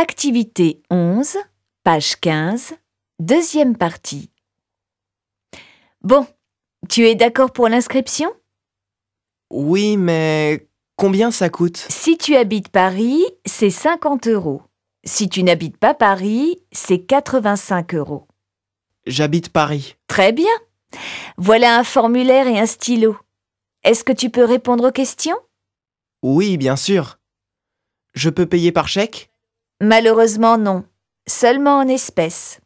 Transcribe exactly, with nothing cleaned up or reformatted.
Activité onze, page quinze, deuxième partie. Bon, tu es d'accord pour l'inscription ? Oui, mais combien ça coûte ? Si tu habites Paris, c'est cinquante euros. Si tu n'habites pas Paris, c'est quatre-vingt-cinq euros. J'habite Paris. Très bien. Voilà un formulaire et un stylo. Est-ce que tu peux répondre aux questions ? Oui, bien sûr. Je peux payer par chèque ? Malheureusement non, seulement en espèces.